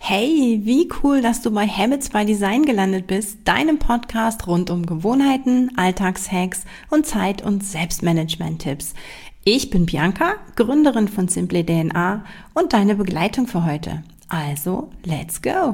Hey, wie cool, dass du bei Habits by Design gelandet bist, deinem Podcast rund um Gewohnheiten, Alltagshacks und Zeit- und Selbstmanagement-Tipps. Ich bin Bianca, Gründerin von Simply DNA und deine Begleitung für heute. Also, let's go!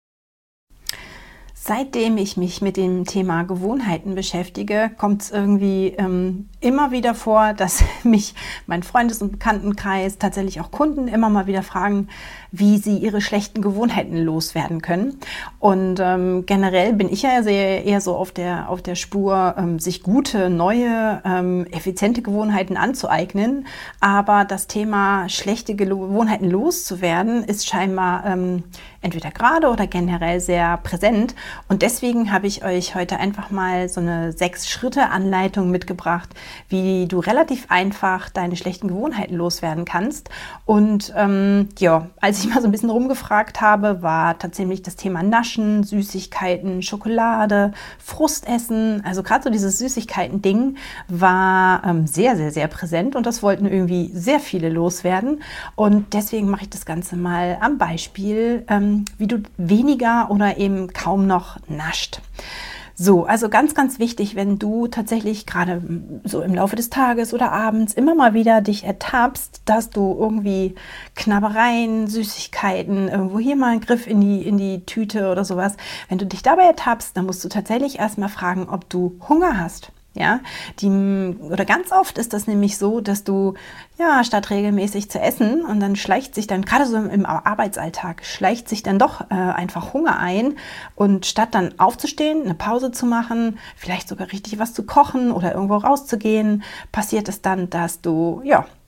Seitdem ich mich mit dem Thema Gewohnheiten beschäftige, kommt es irgendwie immer wieder vor, dass mich mein Freundes- und Bekanntenkreis, tatsächlich auch Kunden, immer mal wieder fragen, wie sie ihre schlechten Gewohnheiten loswerden können. Und generell bin ich ja eher so auf der Spur, sich gute, neue, effiziente Gewohnheiten anzueignen. Aber das Thema schlechte Gewohnheiten loszuwerden ist scheinbar entweder gerade oder generell sehr präsent. Und deswegen habe ich euch heute einfach mal so eine 6-Schritte-Anleitung mitgebracht, wie du relativ einfach deine schlechten Gewohnheiten loswerden kannst. Und als ich mal so ein bisschen rumgefragt habe, war tatsächlich das Thema Naschen, Süßigkeiten, Schokolade, Frustessen, also gerade so dieses Süßigkeiten-Ding war sehr, sehr, sehr präsent und das wollten irgendwie sehr viele loswerden. Und deswegen mache ich das Ganze mal am Beispiel, wie du weniger oder eben kaum noch nascht. So, also ganz, ganz wichtig, wenn du tatsächlich gerade so im Laufe des Tages oder abends immer mal wieder dich ertappst, dass du irgendwie Knabbereien, Süßigkeiten, irgendwo hier mal einen Griff in die Tüte oder sowas, wenn du dich dabei ertappst, dann musst du tatsächlich erstmal fragen, ob du Hunger hast. Ja, oder ganz oft ist das nämlich so, dass du, statt regelmäßig zu essen und dann schleicht sich dann, gerade so im Arbeitsalltag, schleicht sich dann doch einfach Hunger ein und statt dann aufzustehen, eine Pause zu machen, vielleicht sogar richtig was zu kochen oder irgendwo rauszugehen, passiert es dann, dass du,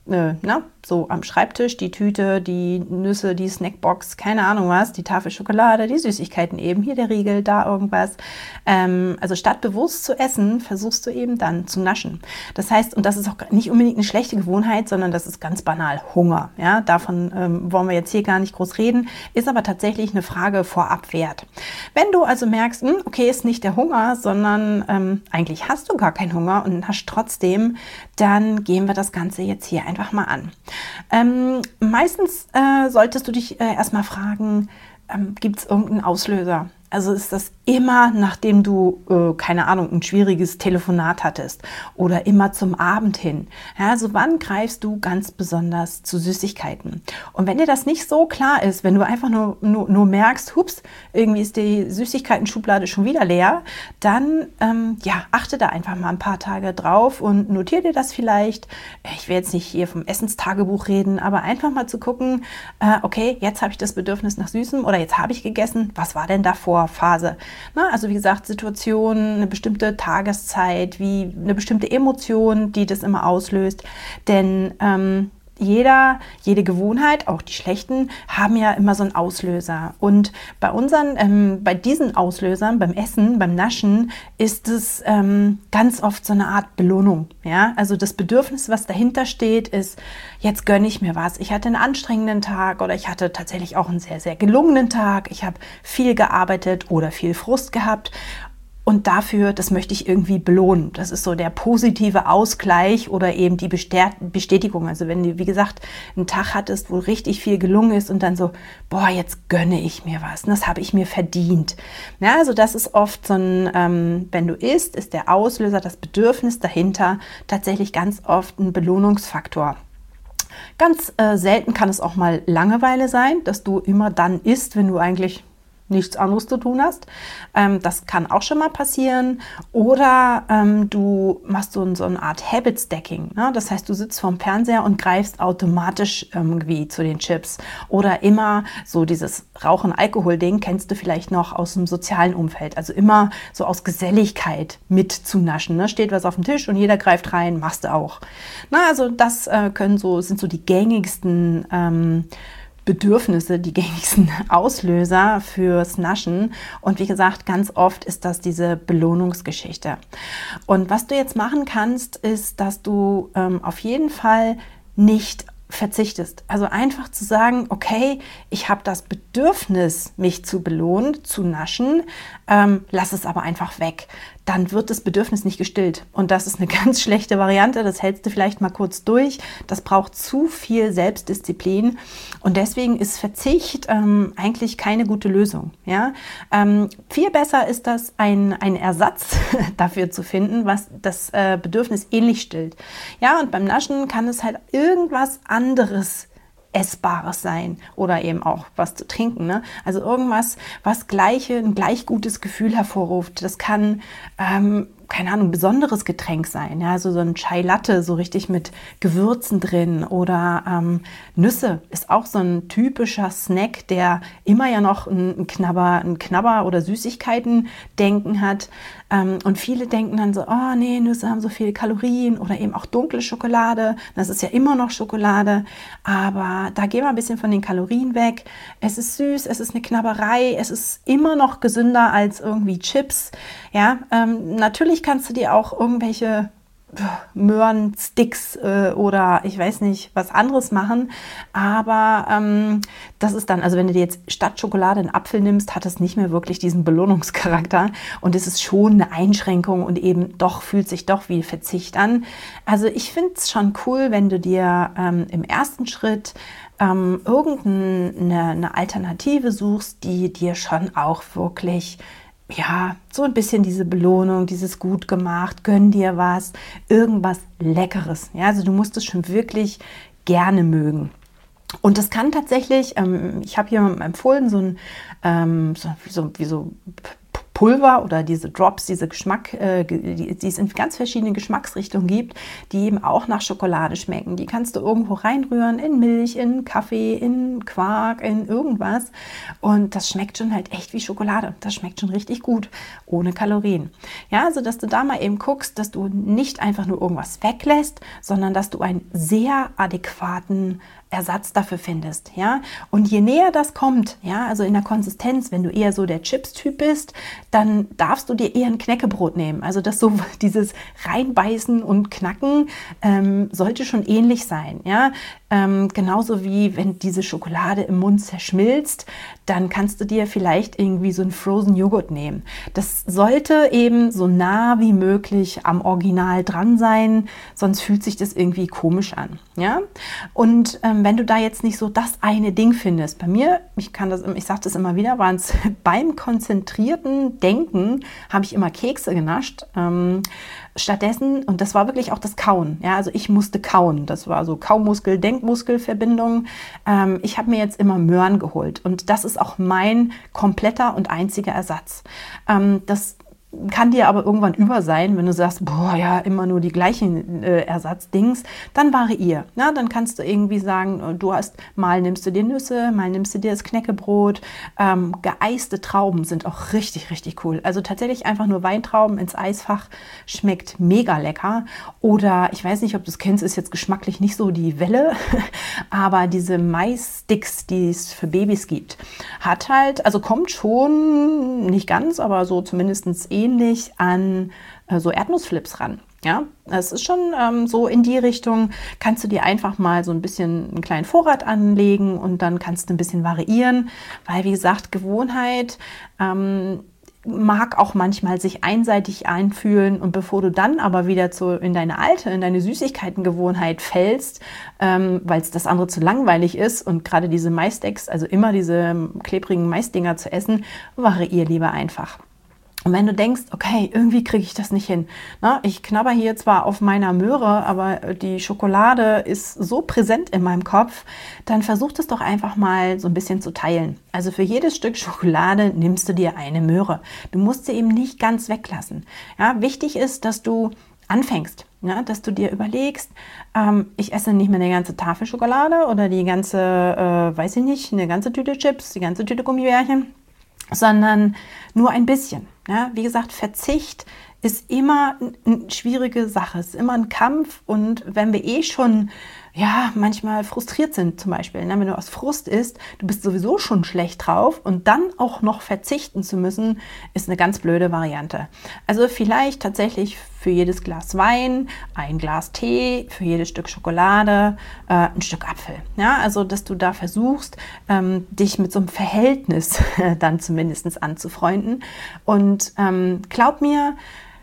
so am Schreibtisch die Tüte, die Nüsse, die Snackbox, keine Ahnung was, die Tafel Schokolade, die Süßigkeiten eben, hier der Riegel, da irgendwas. Also statt bewusst zu essen, versuchst du eben dann zu naschen. Das heißt, und das ist auch nicht unbedingt eine schlechte Gewohnheit, sondern das ist ganz banal Hunger. Ja, davon wollen wir jetzt hier gar nicht groß reden, ist aber tatsächlich eine Frage vorab wert. Wenn du also merkst, okay, ist nicht der Hunger, sondern eigentlich hast du gar keinen Hunger und naschst trotzdem, dann gehen wir das Ganze jetzt hier einfach mal an. Meistens solltest du dich erstmal fragen, gibt es irgendeinen Auslöser? Also ist das immer, nachdem du, ein schwieriges Telefonat hattest oder immer zum Abend hin. Ja, also wann greifst du ganz besonders zu Süßigkeiten? Und wenn dir das nicht so klar ist, wenn du einfach nur merkst, hups, irgendwie ist die Süßigkeiten-Schublade schon wieder leer, dann achte da einfach mal ein paar Tage drauf und notiere dir das vielleicht. Ich will jetzt nicht hier vom Essenstagebuch reden, aber einfach mal zu gucken, okay, jetzt habe ich das Bedürfnis nach Süßem oder jetzt habe ich gegessen, was war denn davor Phase? Also wie gesagt, Situation, eine bestimmte Tageszeit, wie eine bestimmte Emotion, die das immer auslöst. Denn jede Gewohnheit, auch die schlechten, haben ja immer so einen Auslöser. Und bei diesen Auslösern, beim Essen, beim Naschen, ist es ganz oft so eine Art Belohnung. Ja? Also das Bedürfnis, was dahinter steht, ist, jetzt gönne ich mir was. Ich hatte einen anstrengenden Tag oder ich hatte tatsächlich auch einen sehr, sehr gelungenen Tag. Ich habe viel gearbeitet oder viel Frust gehabt. Und dafür, das möchte ich irgendwie belohnen. Das ist so der positive Ausgleich oder eben die Bestätigung. Also wenn du, wie gesagt, einen Tag hattest, wo richtig viel gelungen ist und dann so, jetzt gönne ich mir was. Und das habe ich mir verdient. Ja, also das ist oft so ein, wenn du isst, ist der Auslöser, das Bedürfnis dahinter tatsächlich ganz oft ein Belohnungsfaktor. Ganz selten kann es auch mal Langeweile sein, dass du immer dann isst, wenn du eigentlich nichts anderes zu tun hast. Das kann auch schon mal passieren. Oder du machst so eine Art Habit-Stacking. Ne? Das heißt, du sitzt vorm Fernseher und greifst automatisch irgendwie zu den Chips. Oder immer so dieses Rauchen-Alkohol-Ding kennst du vielleicht noch aus dem sozialen Umfeld. Also immer so aus Geselligkeit mit zu naschen. Ne? Steht was auf dem Tisch und jeder greift rein, machst du auch. Also das sind so die gängigsten Bedürfnisse, die gängigsten Auslöser fürs Naschen. Und wie gesagt, ganz oft ist das diese Belohnungsgeschichte. Und was du jetzt machen kannst, ist, dass du auf jeden Fall nicht verzichtest. Also einfach zu sagen, okay, ich habe das Bedürfnis, mich zu belohnen, zu naschen, lass es aber einfach weg. dann wird das Bedürfnis nicht gestillt. Und das ist eine ganz schlechte Variante. Das hältst du vielleicht mal kurz durch. Das braucht zu viel Selbstdisziplin. Und deswegen ist Verzicht eigentlich keine gute Lösung. Ja? Viel besser ist das, ein Ersatz dafür zu finden, was das Bedürfnis ähnlich stillt. Ja, und beim Naschen kann es halt irgendwas anderes Essbares sein oder eben auch was zu trinken. Ne? Also irgendwas, was ein gleich gutes Gefühl hervorruft. Das kann, keine Ahnung, ein besonderes Getränk sein. Ja? Also so ein Chai Latte, so richtig mit Gewürzen drin. Oder Nüsse ist auch so ein typischer Snack, der immer ja noch ein Knabber oder Süßigkeiten denken hat. Und viele denken dann so, oh nee, Nüsse haben so viele Kalorien oder eben auch dunkle Schokolade. Das ist ja immer noch Schokolade, aber da gehen wir ein bisschen von den Kalorien weg. Es ist süß, es ist eine Knabberei, es ist immer noch gesünder als irgendwie Chips. Ja, natürlich kannst du dir auch irgendwelche Möhrensticks oder ich weiß nicht, was anderes machen. Aber das ist dann, also wenn du dir jetzt statt Schokolade einen Apfel nimmst, hat es nicht mehr wirklich diesen Belohnungscharakter. Und es ist schon eine Einschränkung und eben doch fühlt sich doch wie Verzicht an. Also ich finde es schon cool, wenn du dir im ersten Schritt irgendeine Alternative suchst, die dir schon auch wirklich so ein bisschen diese Belohnung, dieses gut gemacht, gönn dir was, irgendwas Leckeres. Ja, also du musst es schon wirklich gerne mögen. Und das kann tatsächlich, ich habe hier empfohlen, so Pulver oder diese Drops, diese Geschmack, die es in ganz verschiedenen Geschmacksrichtungen gibt, die eben auch nach Schokolade schmecken. Die kannst du irgendwo reinrühren, in Milch, in Kaffee, in Quark, in irgendwas. Und das schmeckt schon halt echt wie Schokolade. Das schmeckt schon richtig gut, ohne Kalorien. Ja, also dass du da mal eben guckst, dass du nicht einfach nur irgendwas weglässt, sondern dass du einen sehr adäquaten Ersatz dafür findest, ja. Und je näher das kommt, ja, also in der Konsistenz, wenn du eher so der Chips-Typ bist, dann darfst du dir eher ein Knäckebrot nehmen. Also das so dieses Reinbeißen und Knacken sollte schon ähnlich sein, ja. Genauso wie wenn diese Schokolade im Mund zerschmilzt, dann kannst du dir vielleicht irgendwie so einen Frozen Joghurt nehmen. Das sollte eben so nah wie möglich am Original dran sein, sonst fühlt sich das irgendwie komisch an, ja. Und wenn du da jetzt nicht so das eine Ding findest, bei mir, ich sage das immer wieder, waren es beim konzentrierten Denken, habe ich immer Kekse genascht. Stattdessen, und das war wirklich auch das Kauen, ja, also ich musste kauen, das war so Kaumuskel-Denkmuskel-Verbindung. Ich habe mir jetzt immer Möhren geholt und das ist auch mein kompletter und einziger Ersatz. Das kann dir aber irgendwann über sein, wenn du sagst, boah, ja, immer nur die gleichen Ersatzdings, dann variier. Ja, dann kannst du irgendwie sagen, mal nimmst du dir Nüsse, mal nimmst du dir das Knäckebrot. Geeiste Trauben sind auch richtig, richtig cool. Also tatsächlich einfach nur Weintrauben ins Eisfach, schmeckt mega lecker. Oder ich weiß nicht, ob du es kennst, ist jetzt geschmacklich nicht so die Welle, aber diese Mais-Sticks, die es für Babys gibt, kommt schon, nicht ganz, aber so zumindest ähnlich an so Erdnussflips ran. Ja, es ist schon so in die Richtung, kannst du dir einfach mal so ein bisschen einen kleinen Vorrat anlegen und dann kannst du ein bisschen variieren, weil wie gesagt, Gewohnheit mag auch manchmal sich einseitig einfühlen und bevor du dann aber wieder in deine Süßigkeitengewohnheit fällst, weil es das andere zu langweilig ist und gerade diese Maisstacks, also immer diese klebrigen Maisdinger zu essen, variier lieber einfach. Und wenn du denkst, okay, irgendwie kriege ich das nicht hin. Na, ich knabber hier zwar auf meiner Möhre, aber die Schokolade ist so präsent in meinem Kopf, dann versuch das doch einfach mal so ein bisschen zu teilen. Also für jedes Stück Schokolade nimmst du dir eine Möhre. Du musst sie eben nicht ganz weglassen. Ja, wichtig ist, dass du anfängst, ja, dass du dir überlegst, ich esse nicht mehr eine ganze Tafel Schokolade oder die ganze, eine ganze Tüte Chips, die ganze Tüte Gummibärchen, sondern nur ein bisschen. Ja, wie gesagt, Verzicht ist immer eine schwierige Sache, ist immer ein Kampf und wenn wir schon manchmal frustriert sind zum Beispiel, wenn du aus Frust isst, du bist sowieso schon schlecht drauf und dann auch noch verzichten zu müssen, ist eine ganz blöde Variante. Also vielleicht tatsächlich für jedes Glas Wein, ein Glas Tee, für jedes Stück Schokolade, ein Stück Apfel. Ja, also dass du da versuchst, dich mit so einem Verhältnis dann zumindest anzufreunden und glaub mir,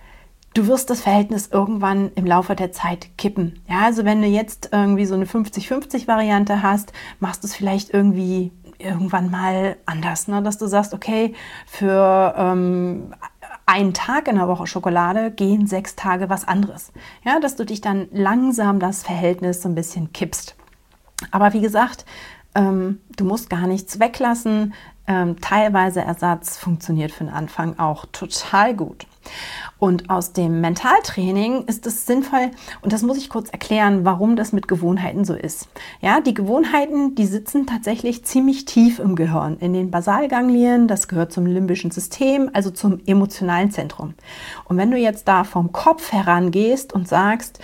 du wirst das Verhältnis irgendwann im Laufe der Zeit kippen. Ja, also wenn du jetzt irgendwie so eine 50-50-Variante hast, machst du es vielleicht irgendwie irgendwann mal anders, ne? Dass du sagst, okay, für einen Tag in der Woche Schokolade gehen 6 Tage was anderes. Ja, dass du dich dann langsam das Verhältnis so ein bisschen kippst. Aber wie gesagt, du musst gar nichts weglassen. Teilweise Ersatz funktioniert für den Anfang auch total gut. Und aus dem Mentaltraining ist es sinnvoll, und das muss ich kurz erklären, warum das mit Gewohnheiten so ist. Ja, die Gewohnheiten, die sitzen tatsächlich ziemlich tief im Gehirn, in den Basalganglien, das gehört zum limbischen System, also zum emotionalen Zentrum. Und wenn du jetzt da vom Kopf herangehst und sagst,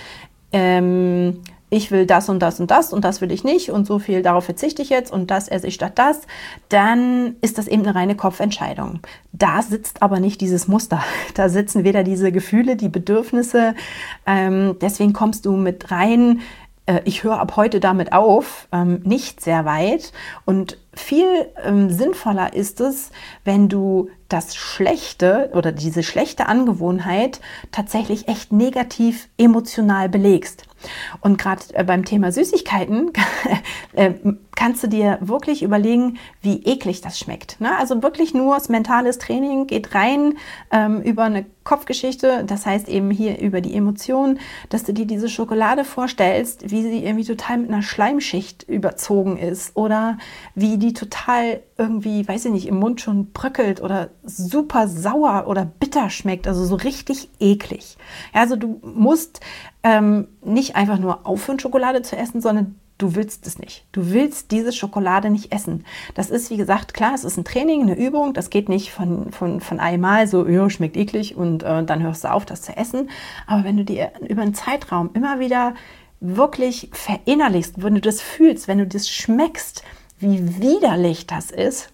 ich will das und das und das und das will ich nicht und so viel darauf verzichte ich jetzt und das esse ich statt das, dann ist das eben eine reine Kopfentscheidung. Da sitzt aber nicht dieses Muster. Da sitzen weder diese Gefühle, die Bedürfnisse. Deswegen kommst du mit rein, ich höre ab heute damit auf, nicht sehr weit. Und viel sinnvoller ist es, wenn du das Schlechte oder diese schlechte Angewohnheit tatsächlich echt negativ emotional belegst. Und gerade beim Thema Süßigkeiten kannst du dir wirklich überlegen, wie eklig das schmeckt. Ne? Also wirklich nur das mentales Training geht rein über eine Kopfgeschichte, das heißt eben hier über die Emotionen, dass du dir diese Schokolade vorstellst, wie sie irgendwie total mit einer Schleimschicht überzogen ist oder wie die total irgendwie, weiß ich nicht, im Mund schon bröckelt oder super sauer oder bitter schmeckt, also so richtig eklig. Ja, also du musst nicht einfach nur aufhören, Schokolade zu essen, sondern du willst es nicht. Du willst diese Schokolade nicht essen. Das ist, wie gesagt, klar, es ist ein Training, eine Übung. Das geht nicht von einmal so, ja, schmeckt eklig und dann hörst du auf, das zu essen. Aber wenn du dir über einen Zeitraum immer wieder wirklich verinnerlichst, wenn du das fühlst, wenn du das schmeckst, wie widerlich das ist,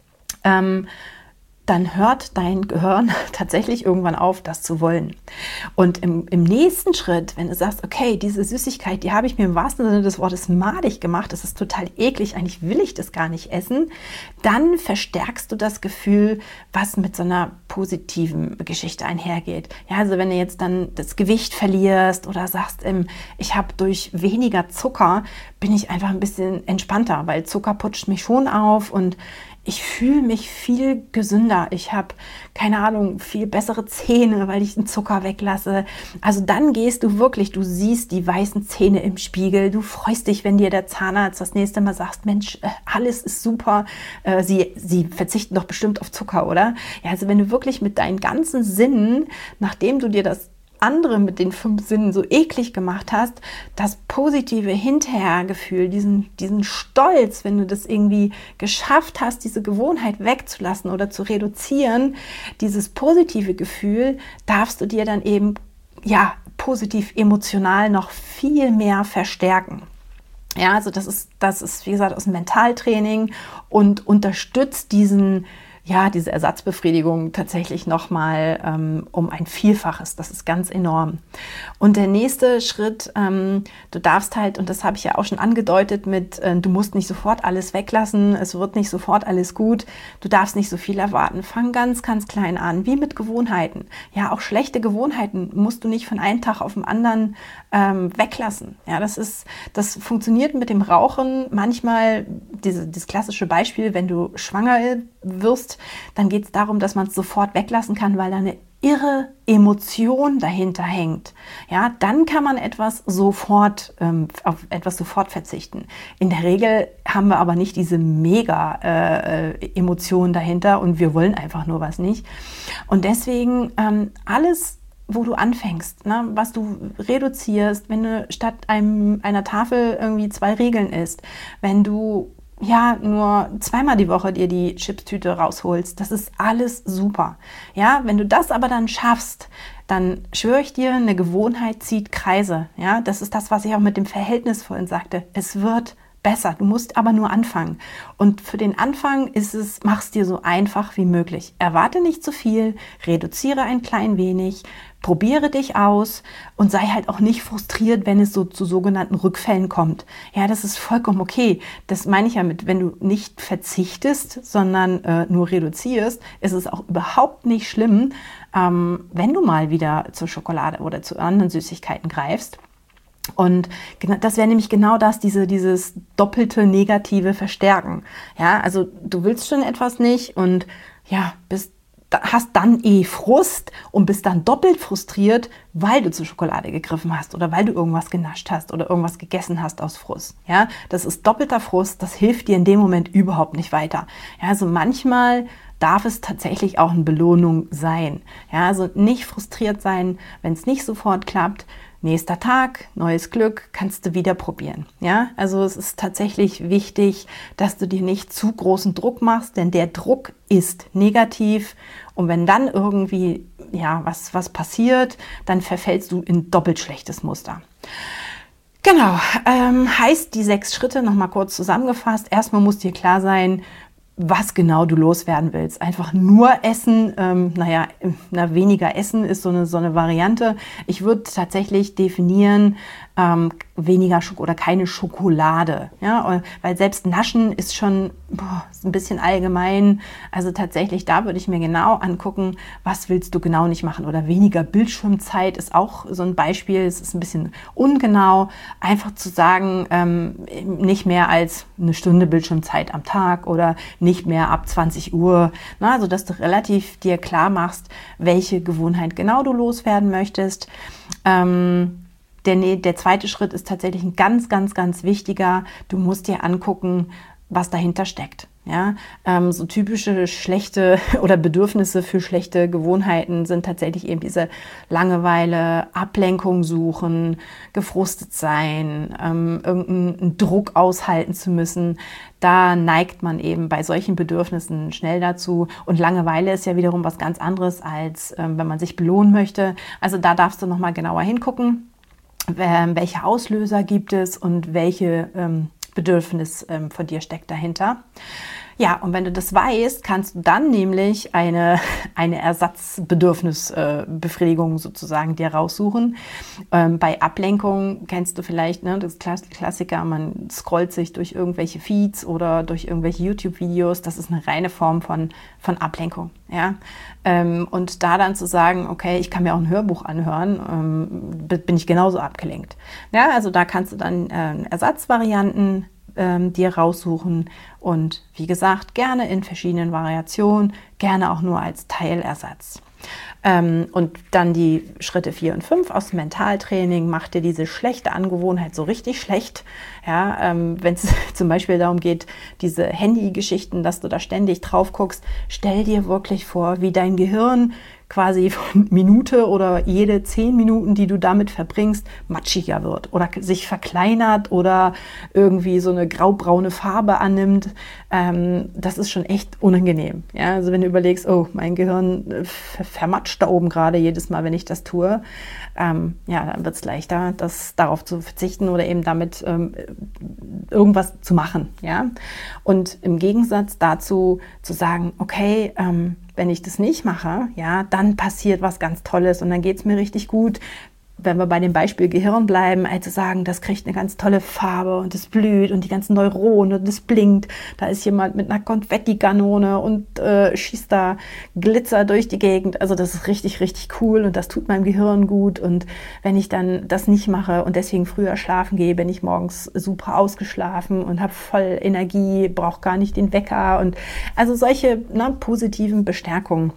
dann hört dein Gehirn tatsächlich irgendwann auf, das zu wollen. Und im nächsten Schritt, wenn du sagst, okay, diese Süßigkeit, die habe ich mir im wahrsten Sinne des Wortes madig gemacht, das ist total eklig, eigentlich will ich das gar nicht essen, dann verstärkst du das Gefühl, was mit so einer positiven Geschichte einhergeht. Ja, also wenn du jetzt dann das Gewicht verlierst oder sagst, ich habe durch weniger Zucker, bin ich einfach ein bisschen entspannter, weil Zucker putscht mich schon auf und ich fühle mich viel gesünder. Ich habe, keine Ahnung, viel bessere Zähne, weil ich den Zucker weglasse. Also dann gehst du wirklich, du siehst die weißen Zähne im Spiegel. Du freust dich, wenn dir der Zahnarzt das nächste Mal sagt, Mensch, alles ist super. Sie verzichten doch bestimmt auf Zucker, oder? Ja, also wenn du wirklich mit deinen ganzen Sinnen, nachdem du dir das andere mit den 5 Sinnen so eklig gemacht hast, das positive Hinterhergefühl, diesen Stolz, wenn du das irgendwie geschafft hast, diese Gewohnheit wegzulassen oder zu reduzieren, dieses positive Gefühl darfst du dir dann eben, ja, positiv emotional noch viel mehr verstärken. Ja, also das ist, wie gesagt, aus dem Mentaltraining und unterstützt diese Ersatzbefriedigung tatsächlich nochmal um ein Vielfaches. Das ist ganz enorm. Und der nächste Schritt, du darfst halt, und das habe ich ja auch schon angedeutet mit, du musst nicht sofort alles weglassen, es wird nicht sofort alles gut, du darfst nicht so viel erwarten. Fang ganz, ganz klein an, wie mit Gewohnheiten. Ja, auch schlechte Gewohnheiten musst du nicht von einem Tag auf den anderen weglassen. Ja, das funktioniert mit dem Rauchen manchmal, dieses klassische Beispiel, wenn du schwanger wirst, dann geht es darum, dass man es sofort weglassen kann, weil da eine irre Emotion dahinter hängt. Ja, dann kann man auf etwas sofort verzichten. In der Regel haben wir aber nicht diese mega Emotion dahinter und wir wollen einfach nur was nicht. Und deswegen alles, wo du anfängst, ne, was du reduzierst, wenn du statt einer Tafel irgendwie 2 Riegeln isst, wenn du nur 2-mal die Woche dir die Chipstüte rausholst, das ist alles super. Ja, wenn du das aber dann schaffst, dann schwöre ich dir, eine Gewohnheit zieht Kreise. Ja, das ist das, was ich auch mit dem Verhältnis vorhin sagte. Es wird besser. Du musst aber nur anfangen. Und für den Anfang mach's dir so einfach wie möglich. Erwarte nicht zu viel, reduziere ein klein wenig, probiere dich aus und sei halt auch nicht frustriert, wenn es so zu sogenannten Rückfällen kommt. Ja, das ist vollkommen okay. Das meine ich ja mit, wenn du nicht verzichtest, sondern nur reduzierst, ist es auch überhaupt nicht schlimm, wenn du mal wieder zur Schokolade oder zu anderen Süßigkeiten greifst. Und das wäre nämlich genau das, dieses doppelte negative Verstärken. Ja, also du willst schon etwas nicht und ja, hast dann Frust und bist dann doppelt frustriert, weil du zur Schokolade gegriffen hast oder weil du irgendwas genascht hast oder irgendwas gegessen hast aus Frust. Ja, das ist doppelter Frust, das hilft dir in dem Moment überhaupt nicht weiter. Ja, also manchmal darf es tatsächlich auch eine Belohnung sein. Ja, also nicht frustriert sein, wenn es nicht sofort klappt. Nächster Tag, neues Glück, kannst du wieder probieren. Ja, also es ist tatsächlich wichtig, dass du dir nicht zu großen Druck machst, denn der Druck ist negativ. Und wenn dann irgendwie was passiert, dann verfällst du in doppelt schlechtes Muster. Genau, heißt die 6 Schritte nochmal kurz zusammengefasst. Erstmal muss dir klar sein, was genau du loswerden willst. Einfach nur essen, weniger essen ist so eine Variante. Ich würde tatsächlich definieren, weniger oder keine Schokolade. Ja, weil selbst Naschen ist schon ein bisschen allgemein. Also tatsächlich, da würde ich mir genau angucken, was willst du genau nicht machen. Oder weniger Bildschirmzeit ist auch so ein Beispiel. Es ist ein bisschen ungenau. Einfach zu sagen, nicht mehr als eine Stunde Bildschirmzeit am Tag oder nicht mehr ab 20 Uhr. Also dass du relativ dir klar machst, welche Gewohnheit genau du loswerden möchtest. Der zweite Schritt ist tatsächlich ein ganz, ganz, ganz wichtiger. Du musst dir angucken, was dahinter steckt. Ja, so typische schlechte oder Bedürfnisse für schlechte Gewohnheiten sind tatsächlich eben diese Langeweile, Ablenkung suchen, gefrustet sein, irgendeinen Druck aushalten zu müssen. Da neigt man eben bei solchen Bedürfnissen schnell dazu. Und Langeweile ist ja wiederum was ganz anderes, als wenn man sich belohnen möchte. Also da darfst du nochmal genauer hingucken. Welche Auslöser gibt es und welche Bedürfnis von dir steckt dahinter. Ja, und wenn du das weißt, kannst du dann nämlich eine Ersatzbedürfnisbefriedigung sozusagen dir raussuchen. Bei Ablenkung kennst du vielleicht das Klassiker, man scrollt sich durch irgendwelche Feeds oder durch irgendwelche YouTube-Videos. Das ist eine reine Form von Ablenkung. Ja? Und da dann zu sagen, okay, ich kann mir auch ein Hörbuch anhören, bin ich genauso abgelenkt. Ja, also da kannst du dann Ersatzvarianten dir raussuchen und wie gesagt, gerne in verschiedenen Variationen, gerne auch nur als Teilersatz. Und dann die Schritte 4 und 5 aus dem Mentaltraining. Mach dir diese schlechte Angewohnheit so richtig schlecht. Ja, wenn es zum Beispiel darum geht, diese Handy-Geschichten, dass du da ständig drauf guckst, stell dir wirklich vor, wie dein Gehirn quasi von Minute oder jede 10 Minuten, die du damit verbringst, matschiger wird oder sich verkleinert oder irgendwie so eine graubraune Farbe annimmt. Das ist schon echt unangenehm. Ja, also wenn du überlegst, oh, mein Gehirn vermatscht da oben gerade jedes Mal, wenn ich das tue, dann wird es leichter, darauf zu verzichten oder eben damit irgendwas zu machen. Ja? Und im Gegensatz dazu zu sagen, okay, wenn ich das nicht mache, ja, dann passiert was ganz Tolles und dann geht es mir richtig gut. Wenn wir bei dem Beispiel Gehirn bleiben, also sagen, das kriegt eine ganz tolle Farbe und es blüht und die ganzen Neuronen und es blinkt. Da ist jemand mit einer Konfettikanone und schießt da Glitzer durch die Gegend. Also das ist richtig, richtig cool und das tut meinem Gehirn gut. Und wenn ich dann das nicht mache und deswegen früher schlafen gehe, bin ich morgens super ausgeschlafen und habe voll Energie, brauche gar nicht den Wecker. Und also solche positiven Bestärkungen.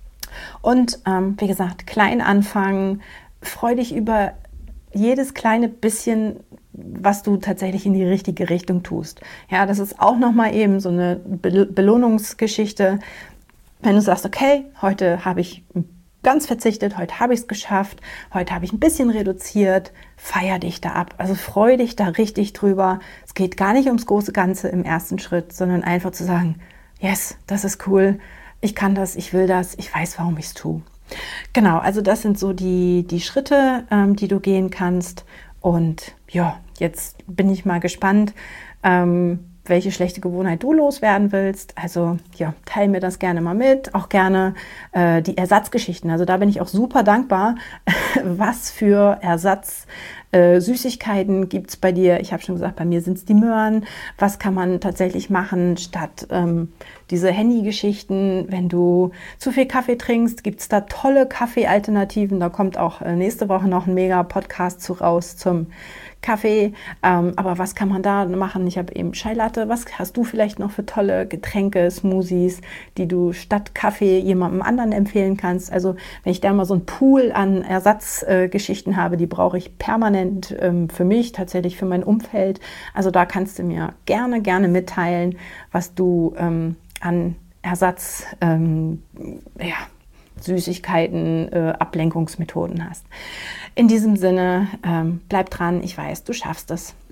Und wie gesagt, klein anfangen. Freu dich über jedes kleine bisschen, was du tatsächlich in die richtige Richtung tust. Ja, das ist auch nochmal eben so eine Belohnungsgeschichte. Wenn du sagst, okay, heute habe ich ganz verzichtet, heute habe ich es geschafft, heute habe ich ein bisschen reduziert, feier dich da ab. Also freu dich da richtig drüber. Es geht gar nicht ums große Ganze im ersten Schritt, sondern einfach zu sagen, yes, das ist cool, ich kann das, ich will das, ich weiß, warum ich es tue. Genau, also das sind so die Schritte, die du gehen kannst. Und ja, jetzt bin ich mal gespannt, welche schlechte Gewohnheit du loswerden willst. Also ja, teile mir das gerne mal mit. Auch gerne die Ersatzgeschichten. Also da bin ich auch super dankbar, was für Süßigkeiten gibt es bei dir. Ich habe schon gesagt, bei mir sind es die Möhren. Was kann man tatsächlich machen statt diese Handy-Geschichten? Wenn du zu viel Kaffee trinkst, gibt es da tolle Kaffee-Alternativen. Da kommt auch nächste Woche noch ein Mega-Podcast raus zum Kaffee, aber was kann man da machen? Ich habe eben Chai Latte. Was hast du vielleicht noch für tolle Getränke, Smoothies, die du statt Kaffee jemandem anderen empfehlen kannst? Also wenn ich da mal so einen Pool an Ersatzgeschichten habe, die brauche ich permanent für mich, tatsächlich für mein Umfeld. Also da kannst du mir gerne mitteilen, was du an Ersatz, Süßigkeiten, Ablenkungsmethoden hast. In diesem Sinne, bleib dran, ich weiß, du schaffst es.